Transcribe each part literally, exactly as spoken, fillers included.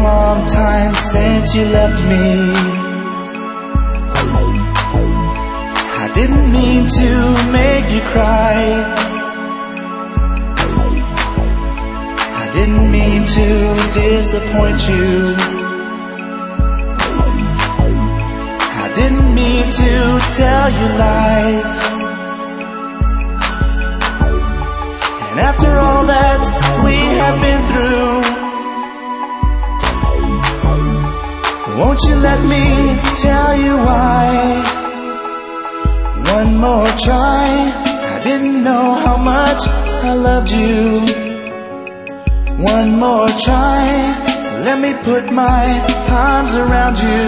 long time since you left me. I didn't mean to make you cry. I didn't mean to disappoint you. I didn't mean to tell you lies. And after all that we have been through, won't you let me tell you why? One more try. I didn't know how much I loved you. One more try. Let me put my arms around you.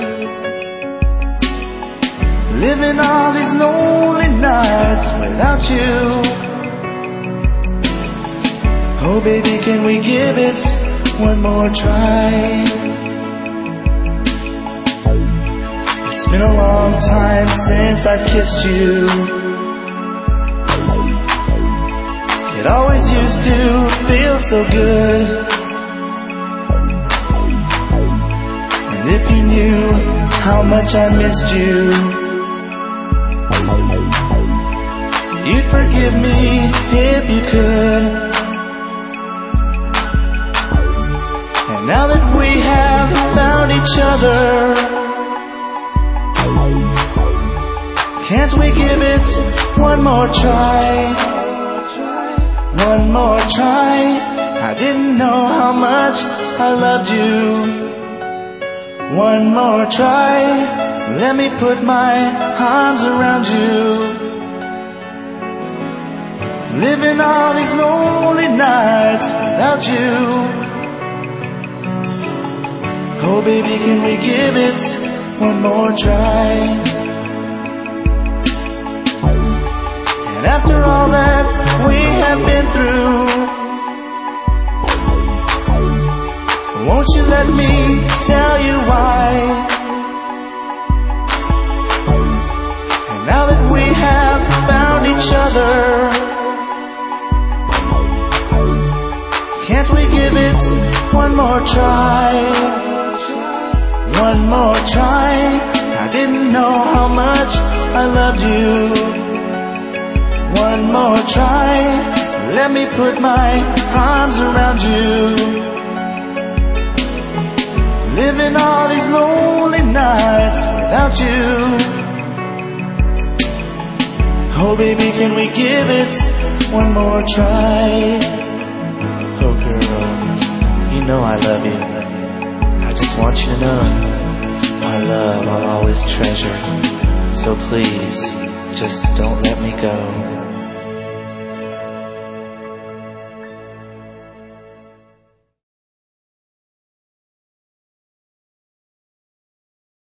Living all these lonely nights without you. Oh baby, can we give it one more try? It's been a long time since I've kissed you. It always used to feel so good. And if you knew how much I missed you, you'd forgive me if you could. And now that we have found each other, can't we give it one more try? One more try. I didn't know how much I loved you. One more try. Let me put my arms around you. Living all these lonely nights without you. Oh baby, can we give it one more try? And after all that we have been through, won't you let me tell you why? And now that we have found each other, can't we give it one more try? One more try. I didn't know how much I loved you. One more try. Let me put my arms around you. Living all these lonely nights without you. Oh baby, can we give it one more try? Oh girl, you know I love you. I just want you to know my love I'll always treasure. So please, just don't let me go.